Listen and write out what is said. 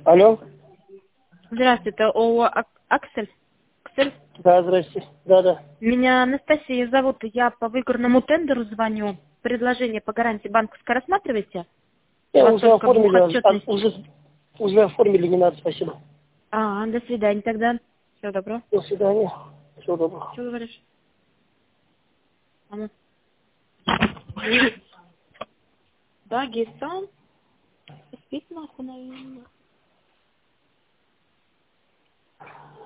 Алло. Здравствуйте, ООО «Аксель». Аксель. Да, здрасте. Да. Меня Анастасия зовут, я по выигранному тендеру звоню. Предложение по гарантии банковской рассматриваете? У Я вас уже только оформили, бухотчетность. уже оформили, не надо, спасибо. До свидания тогда. Всего доброго. До свидания. Всего доброго. Что говоришь? Дагестан. Спит нахуй, наверное.